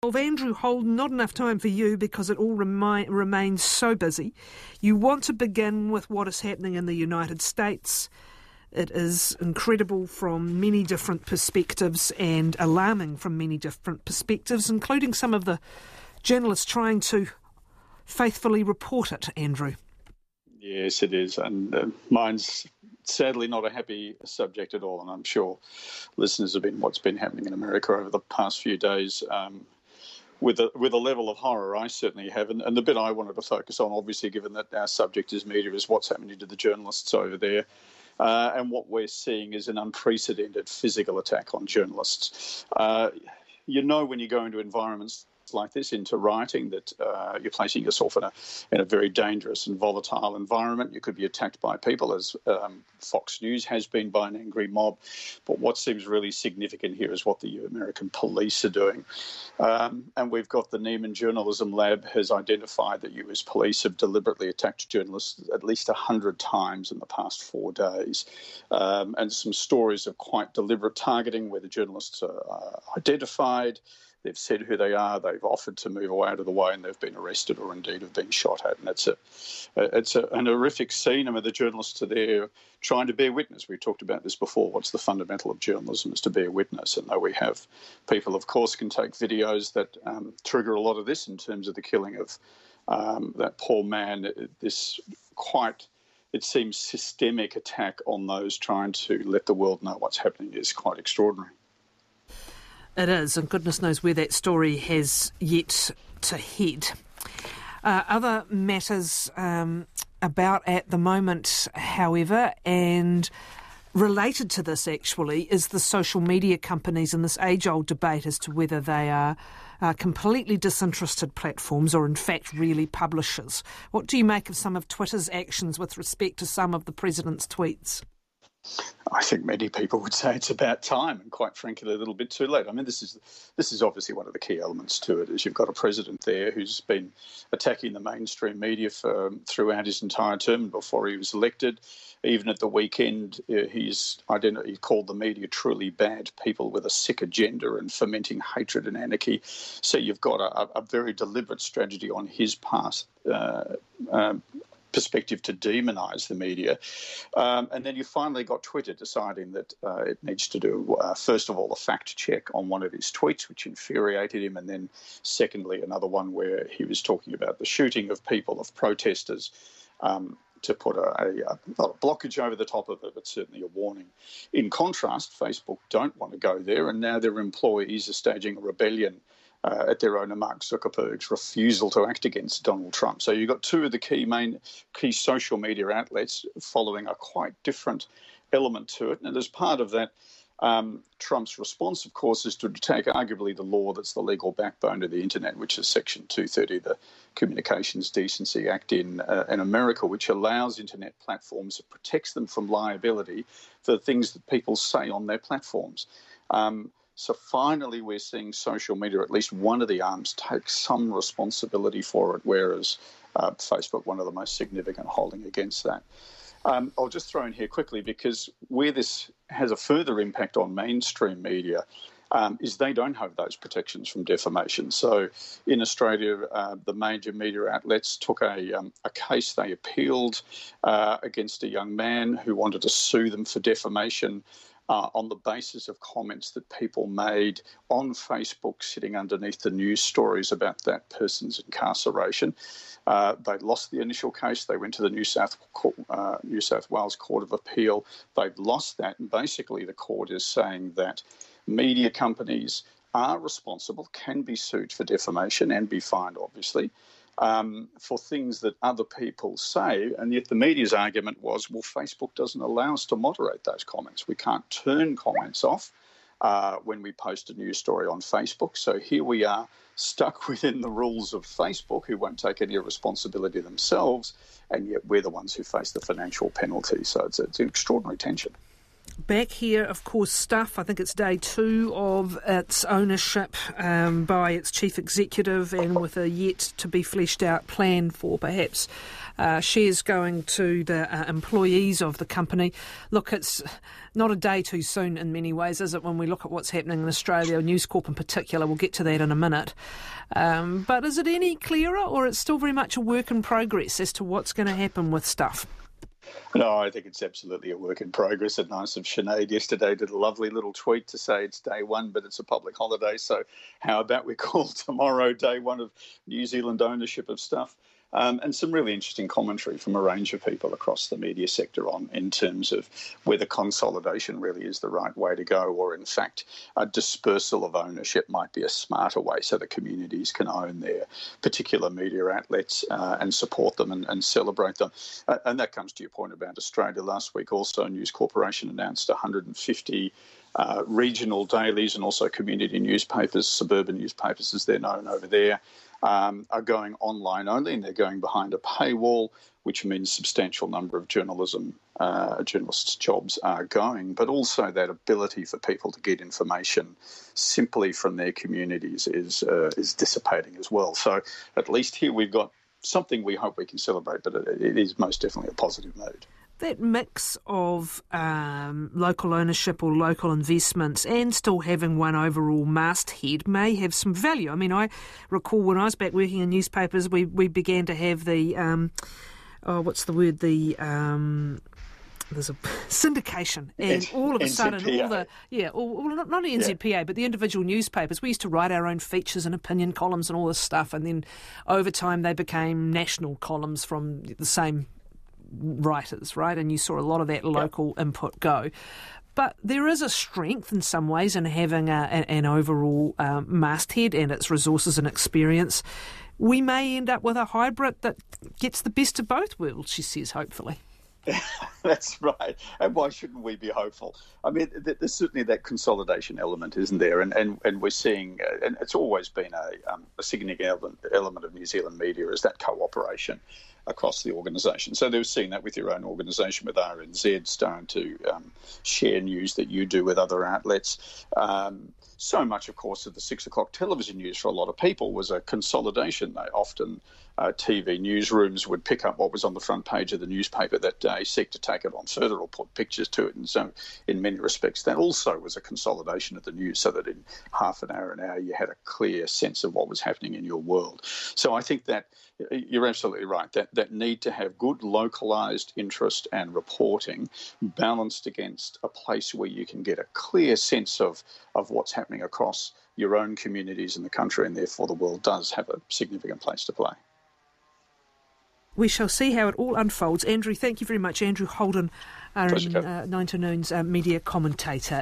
Well, Andrew Holden, not enough time for you because it all remains so busy. You want to begin with what is happening in the United States. It is incredible from many different perspectives and alarming from many different perspectives, including some of the journalists trying to faithfully report it, Andrew. Yes, it is. And mine's sadly not a happy subject at all. And I'm sure listeners have been what's been happening in America over the past few days. With a level of horror, I certainly have. And the bit I wanted to focus on, obviously, given that our subject is media, is what's happening to the journalists over there. And what we're seeing is an unprecedented physical attack on journalists. When you go into environments like this, into writing, that you're placing yourself in a very dangerous and volatile environment. You could be attacked by people, as Fox News has been by an angry mob. But what seems really significant here is what the American police are doing. And we've got the Neiman Journalism Lab has identified that US police have deliberately attacked journalists at least 100 times in the past 4 days. And some stories of quite deliberate targeting where the journalists are identified. They've said who they are, they've offered to move away out of the way, and they've been arrested or indeed have been shot at. And it's an horrific scene. I mean, the journalists are there trying to bear witness. We talked about this before. What's the fundamental of journalism is to bear witness. And though we have people, of course, can take videos that trigger a lot of this in terms of the killing of that poor man, it seems systemic attack on those trying to let the world know what's happening is quite extraordinary. It is, and goodness knows where that story has yet to head. Other matters about at the moment, however, and related to this actually, is the social media companies and this age-old debate as to whether they are completely disinterested platforms or in fact really publishers. What do you make of some of Twitter's actions with respect to some of the president's tweets? I think many people would say it's about time, and quite frankly, a little bit too late. I mean, this is obviously one of the key elements to it, is you've got a president there who's been attacking the mainstream media throughout his entire term before he was elected. Even at the weekend, he called the media truly bad people with a sick agenda and fomenting hatred and anarchy. So you've got a very deliberate strategy on his part, perspective to demonise the media. And then you finally got Twitter deciding that it needs to do, first of all, a fact check on one of his tweets, which infuriated him, and then secondly, another one where he was talking about the shooting of protesters, to put not a blockage over the top of it, but certainly a warning. In contrast, Facebook don't want to go there, and now their employees are staging a rebellion at their owner Mark Zuckerberg's refusal to act against Donald Trump. So you've got two of the key social media outlets following a quite different element to it. And as part of that, Trump's response, of course, is to take arguably the law that's the legal backbone of the internet, which is Section 230 of the Communications Decency Act in America, which allows internet platforms, it protects them from liability for the things that people say on their platforms. So finally, we're seeing social media, at least one of the arms, take some responsibility for it, whereas Facebook, one of the most significant, holding against that. I'll just throw in here quickly, because where this has a further impact on mainstream media is they don't have those protections from defamation. So in Australia, the major media outlets took a case. They appealed against a young man who wanted to sue them for defamation on the basis of comments that people made on Facebook sitting underneath the news stories about that person's incarceration. They lost the initial case. They went to the New South Wales Court of Appeal. They've lost that, and basically the court is saying that media companies are responsible, can be sued for defamation and be fined, obviously, for things that other people say. And yet the media's argument was, well, Facebook doesn't allow us to moderate those comments. We can't turn comments off when we post a news story on Facebook. So here we are, stuck within the rules of Facebook, who won't take any responsibility themselves, and yet we're the ones who face the financial penalty. So it's an extraordinary tension. Back here, of course, Stuff. I think it's day 2 of its ownership by its chief executive, and with a yet to be fleshed out plan for perhaps shares going to the employees of the company. Look, it's not a day too soon in many ways, is it, when we look at what's happening in Australia, News Corp in particular? We'll get to that in a minute. But is it any clearer, or it's still very much a work in progress as to what's going to happen with Stuff? No, I think it's absolutely a work in progress. And nice of Sinead yesterday did a lovely little tweet to say it's day 1, but it's a public holiday. So how about we call tomorrow day 1 of New Zealand ownership of Stuff? And some really interesting commentary from a range of people across the media sector in terms of whether consolidation really is the right way to go, or in fact a dispersal of ownership might be a smarter way so that communities can own their particular media outlets and support them and celebrate them. And that comes to your point about Australia. Last week also News Corporation announced 150 regional dailies and also community newspapers, suburban newspapers as they're known over there, are going online only, and they're going behind a paywall, which means substantial number of journalists' jobs are going, but also that ability for people to get information simply from their communities is dissipating as well. So at least here we've got something we hope we can celebrate, but it is most definitely a positive mood. That mix of local ownership or local investments and still having one overall masthead may have some value. I mean, I recall when I was back working in newspapers, we began to have the, there's a syndication, and all of a sudden, not the NZPA, but the individual newspapers, we used to write our own features and opinion columns and all this stuff, and then over time they became national columns from the same writers, right? And you saw a lot of that local input go. But there is a strength in some ways in having an overall masthead and its resources and experience. We may end up with a hybrid that gets the best of both worlds, she says, hopefully. That's right. And why shouldn't we be hopeful? I mean, there's certainly that consolidation element, isn't there? And we're seeing, and it's always been a significant element of New Zealand media, is that cooperation across the organisation. So they're seeing that with your own organisation, with RNZ starting to share news that you do with other outlets. So much, of course, of the 6 o'clock television news for a lot of people was a consolidation. They often, TV newsrooms would pick up what was on the front page of the newspaper that day, seek to take it on further or put pictures to it. And so in many respects, that also was a consolidation of the news, so that in half an hour, you had a clear sense of what was happening in your world. So I think that you're absolutely right, that need to have good localised interest and reporting balanced against a place where you can get a clear sense of what's happening across your own communities in the country, and therefore the world does have a significant place to play. We shall see how it all unfolds. Andrew, thank you very much. Andrew Holden, our 9 to Noon's media commentator.